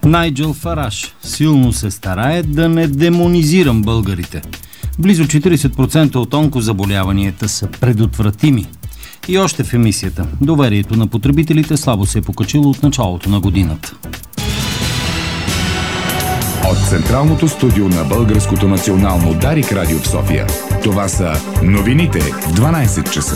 Найджел Фараш силно се старае да не демонизирам българите. Близо 40% от онкозаболяванията са предотвратими. И още в емисията. Доверието на потребителите слабо се е покачило от началото на годината. От Централното студио на Българското национално Дарик радио в София. Това са новините в 12 часа.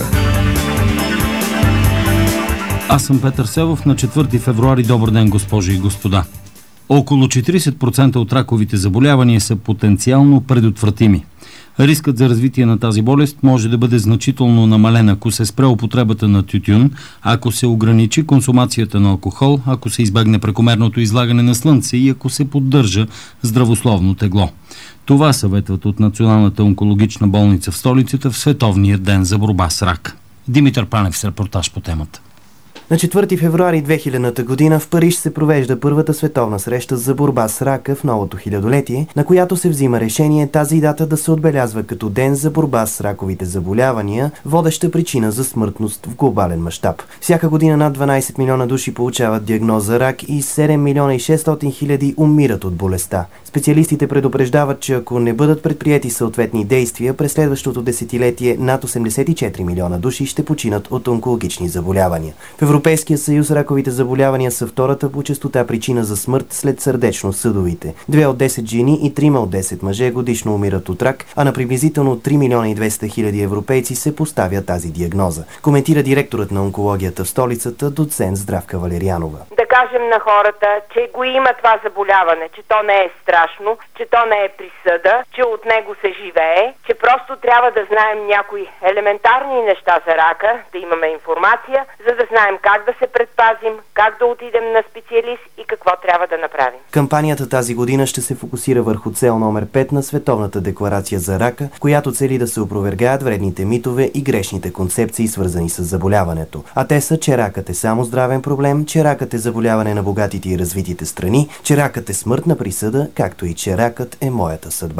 Аз съм Петър Севов. На 4 февруари. Добър ден, госпожи и господа. Около 40% от раковите заболявания са потенциално предотвратими. Рискът за развитие на тази болест може да бъде значително намален, ако се спре употребата на тютюн, ако се ограничи консумацията на алкохол, ако се избегне прекомерното излагане на слънце и ако се поддържа здравословно тегло. Това съветват от Националната онкологична болница в столицата в Световния ден за борба с рак. Димитър Панев с репортаж по темата. На 4 февруари 2000 година в Париж се провежда първата световна среща за борба с рака в новото хилядолетие, на която се взима решение тази дата да се отбелязва като ден за борба с раковите заболявания, водеща причина за смъртност в глобален мащаб. Всяка година над 12 милиона души получават диагноза рак и 7 милиона и 600 хиляди умират от болестта. Специалистите предупреждават, че ако не бъдат предприети съответни действия, през следващото десетилетие над 84 милиона души ще починат от онкологични заболявания. В Европейския съюз раковите заболявания са втората по честота причина за смърт след сърдечно-съдовите. 2 от 10 жени и 3 от 10 мъже годишно умират от рак, а на приблизително 3 милиона и 200 хиляди европейци се поставя тази диагноза. Коментира директорът на онкологията в столицата, доцент Здравка Валерианова. Да кажем на хората, че го има това заболяване, че то не е страшно, че то не е присъда, че от него се живее, че просто трябва да знаем някои елементарни неща за рака, да имаме информация, за да знаем как да се предпазим, как да отидем на специалист и какво трябва да направим. Кампанията тази година ще се фокусира върху цел номер 5 на Световната декларация за рака, която цели да се опровергаят вредните митове и грешните концепции, свързани с заболяването. А те са, че ракът е само здравен проблем, че ракът е заболяване на богатите и развитите страни, че ракът е смъртна присъда, както и че ракът е моята съдба.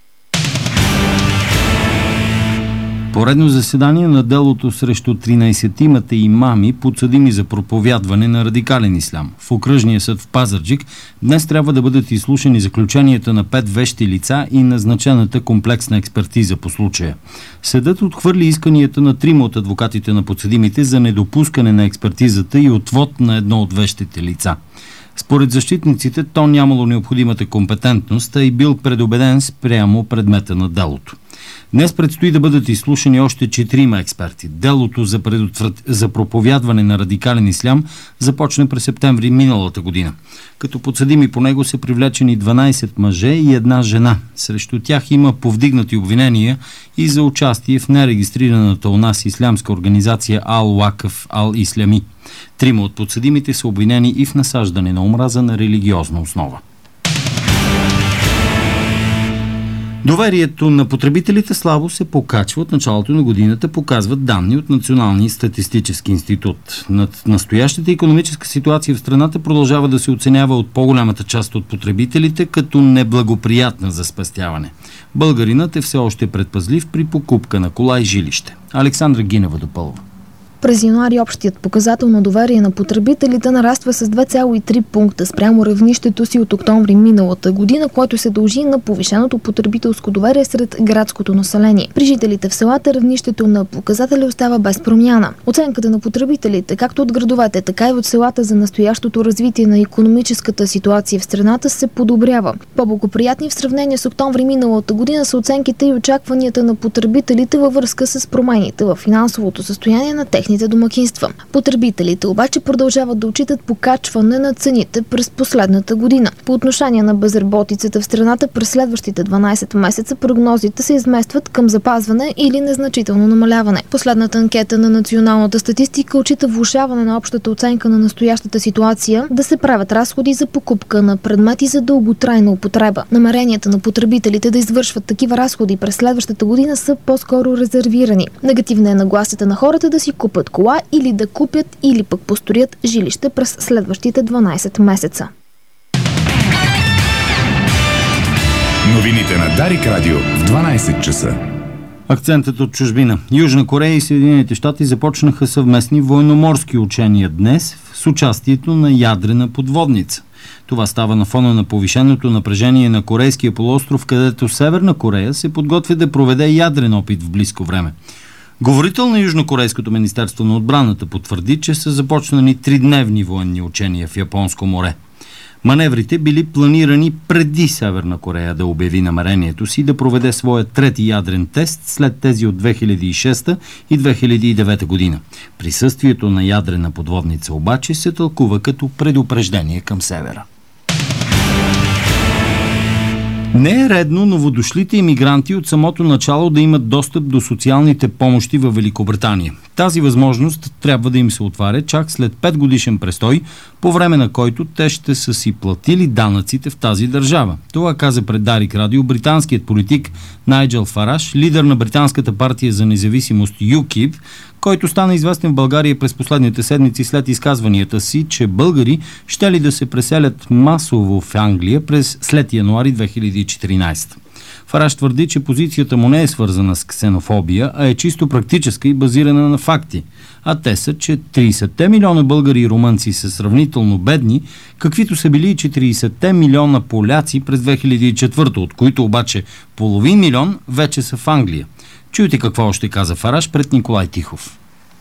Поредно заседание на делото срещу 13-тимата имами, подсъдими за проповядване на радикален ислям. В окръжния съд в Пазарджик днес трябва да бъдат изслушани заключенията на 5 вещи лица и назначената комплексна експертиза по случая. Съдът отхвърли исканията на 3 от адвокатите на подсъдимите за недопускане на експертизата и отвод на едно от вещите лица. Според защитниците, то нямало необходимата компетентност, а и бил предубеден спрямо предмета на делото. Днес предстои да бъдат изслушани още 4 експерти. Делото за проповядване на радикален ислям започна през септември миналата година. Като подсъдими по него са привлечени 12 мъже и една жена. Срещу тях има повдигнати обвинения и за участие в нерегистрираната у нас ислямска организация Ал-Уакъф Ал-Ислями. 3 от подсъдимите са обвинени и в насаждане на омраза на религиозна основа. Доверието на потребителите слабо се покачва от началото на годината, показват данни от Националния статистически институт. Настоящата икономическа ситуация в страната продължава да се оценява от по-голямата част от потребителите като неблагоприятна за спестяване. Българинът е все още предпазлив при покупка на кола и жилище. Александра Гинева допълва. През януари общият показател на доверие на потребителите нараства с 2,3 пункта спрямо равнището си от октомври миналата година, което се дължи на повишеното потребителско доверие сред градското население. При жителите в селата равнището на показателя остава без промяна. Оценката на потребителите, както от градовете, така и от селата за настоящото развитие на икономическата ситуация в страната се подобрява. По-благоприятни в сравнение с октомври миналата година са оценките и очакванията на потребителите във връзка с промените в финансовото състояние на техните домакинства. Потребителите обаче продължават да отчитат покачване на цените през последната година. По отношение на безработицата в страната през следващите 12 месеца прогнозите се изместват към запазване или незначително намаляване. Последната анкета на националната статистика отчита влошаване на общата оценка на настоящата ситуация, да се правят разходи за покупка на предмети за дълготрайна употреба. Намеренията на потребителите да извършват такива разходи през следващата година са по-скоро резервирани. Негативна е нагласата на хората да си купят кола или да купят или пък построят жилище през следващите 12 месеца. Новините на Дарик радио в 12 часа. Акцентът от чужбина. Южна Корея и Съединените щати започнаха съвместни военноморски учения днес с участието на ядрена подводница. Това става на фона на повишеното напрежение на Корейския полуостров, където Северна Корея се подготвя да проведе ядрен опит в близко време. Говорител на Южнокорейското министерство на отбраната потвърди, че са започнали 3-дневни военни учения в Японско море. Маневрите били планирани преди Северна Корея да обяви намерението си да проведе своя трети ядрен тест след тези от 2006 и 2009 година. Присъствието на ядрена подводница обаче се тълкува като предупреждение към Севера. Не е редно новодошлите имигранти от самото начало да имат достъп до социалните помощи във Великобритания. Тази възможност трябва да им се отваря чак след 5 годишен престой, по време на който те ще са си платили данъците в тази държава. Това каза пред Дарик Радио британският политик Найджел Фараш, лидер на британската партия за независимост ЮКИП, който стана известен в България през последните седмици след изказванията си, че българи щели да се преселят масово в Англия след януари 2014. Фараш твърди, че позицията му не е свързана с ксенофобия, а е чисто практическа и базирана на факти. А те са, че 30 милиона българи и румънци са сравнително бедни, каквито са били и 40 милиона поляци през 2004, от които обаче половин милион вече са в Англия. Чуйте какво още каза Фараш пред Николай Тихов.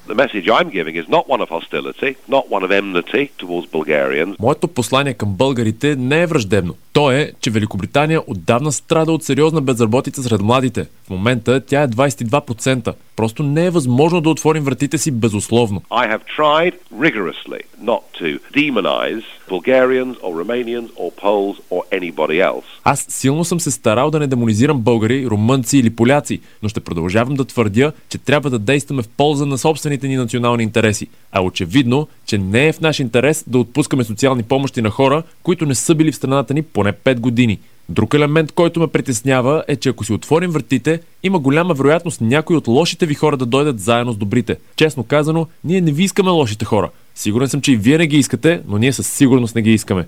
Моето послание към българите не е враждебно. То е, че Великобритания отдавна страда от сериозна безработица сред младите. В момента тя е 22%. Просто не е възможно да отворим вратите си безусловно. Аз силно съм се старал да не демонизирам българи, румънци или поляци, но ще продължавам да твърдя, че трябва да действаме в полза на собствените ни национални интереси. А очевидно, че не е в наш интерес да отпускаме социални помощи на хора, които не са били в страната ни поне 5 години. Друг елемент, който ме притеснява, е, че ако си отворим вратите, има голяма вероятност някои от лошите ви хора да дойдат заедно с добрите. Честно казано, ние не ви искаме лошите хора. Сигурен съм, че и вие не ги искате, но ние със сигурност не ги искаме.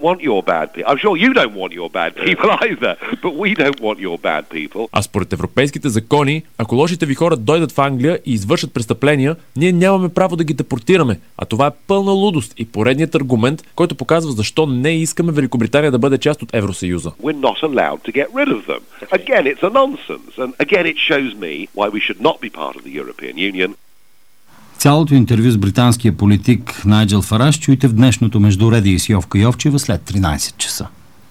А според европейските закони, ако лошите ви хора дойдат в Англия и извършат престъпления, ние нямаме право да ги депортираме. А това е пълна лудост и поредният аргумент, който показва защо не искаме Великобритания да бъде част от Евросъюза. Цялото интервю с британския политик Найджел Фараш чуйте в днешното Междуредие с Йовка Йовчева след 13 часа.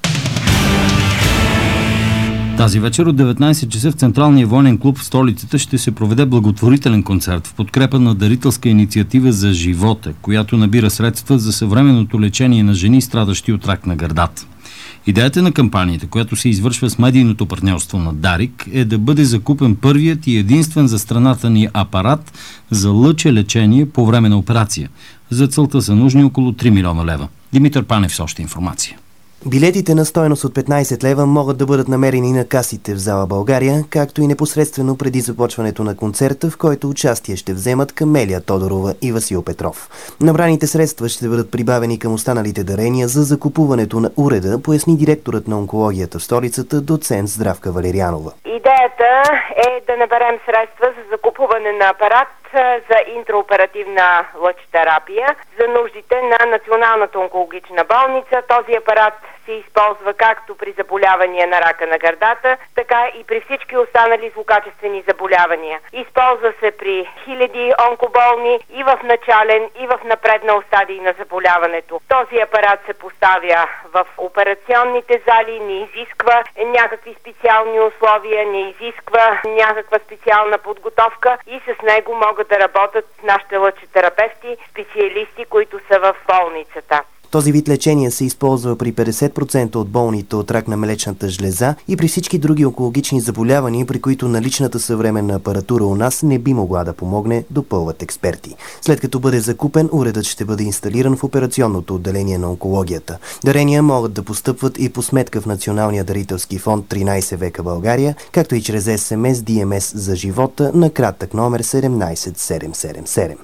Тази вечер от 19 часа в Централния военен клуб в столицата ще се проведе благотворителен концерт в подкрепа на дарителска инициатива за живота, която набира средства за съвременното лечение на жени, страдащи от рак на гърдата. Идеята на кампанията, която се извършва с медийното партньорство на Дарик, е да бъде закупен първият и единствен за страната ни апарат за лъчелечение по време на операция. За целта са нужни около 3 милиона лева. Димитър Панев с още информация. Билетите на стойност от 15 лева могат да бъдат намерени на касите в зала България, както и непосредствено преди започването на концерта, в който участие ще вземат Камелия Тодорова и Васил Петров. Набраните средства ще бъдат прибавени към останалите дарения за закупуването на уреда, поясни директорът на онкологията в столицата, доцент Здравка Валерианова. Идеята е да наберем средства за закупуване на апарат за интраоперативна лъчетерапия за нуждите на Националната онкологична болница. Този апарат се използва както при заболявания на рака на гърдата, така и при всички останали злокачествени заболявания. Използва се при хиляди онкоболни и в начален, и в напреднал стадий на заболяването. Този апарат се поставя в операционните зали, не изисква някакви специални условия, не изисква някаква специална подготовка и с него могат да работят нашите лъчетерапевти, специалисти, които са в болницата. Този вид лечение се използва при 50% от болните от рак на млечната жлеза и при всички други онкологични заболявания, при които наличната съвременна апаратура у нас не би могла да помогне, допълват експерти. След като бъде закупен, уредът ще бъде инсталиран в операционното отделение на онкологията. Дарения могат да постъпват и по сметка в Националния дарителски фонд 13 века България, както и чрез СМС DMS за живота на кратък номер 17777.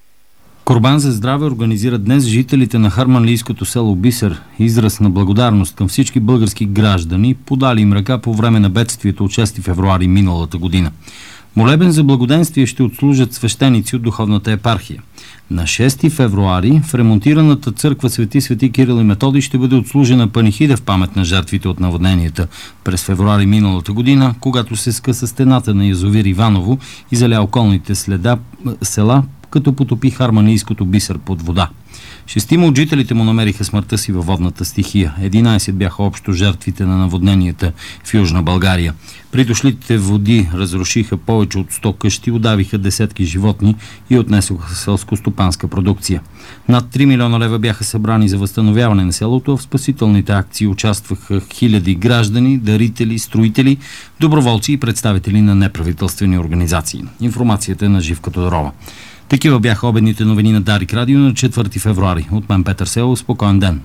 Корбан за здраве организира днес жителите на харманлийското село Бисер израз на благодарност към всички български граждани, подали им ръка по време на бедствието от 6 февруари миналата година. Молебен за благоденствие ще отслужат свещеници от духовната епархия. На 6 февруари в ремонтираната църква Свети Кирил и Методий ще бъде отслужена панихида в памет на жертвите от наводненията през февруари миналата година, когато се скъса стената на язовир Иваново и заля околните села, като потопи харманийското Бисер под вода. 6 от жителите му намериха смъртта си във водната стихия. 11 бяха общо жертвите на наводненията в Южна България. Придошлите води разрушиха повече от 100 къщи, удавиха десетки животни и отнесоха селско-стопанска продукция. Над 3 милиона лева бяха събрани за възстановяване на селото, а в спасителните акции участваха хиляди граждани, дарители, строители, доброволци и представители на неправителствени организации. Информацията е на Живка Тодорова. Такива бяха обедните новини на Дарик Радио на 4 февруари. От мен Петър Селов, спокоен ден.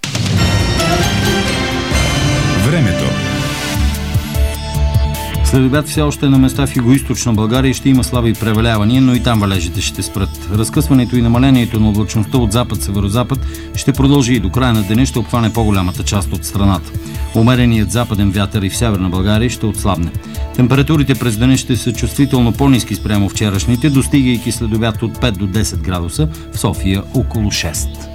Времето. След обяд все още на места в югоизточна България ще има слаби превалявания, но и там валежите ще спрат. Разкъсването и намалението на облачността от запад-северозапад ще продължи и до края на деня ще обхване по-голямата част от страната. Умереният западен вятър и в северна България ще отслабне. Температурите през деня ще са чувствително по-ниски спрямо вчерашните, достигайки след обяд от 5 до 10 градуса, в София около 6.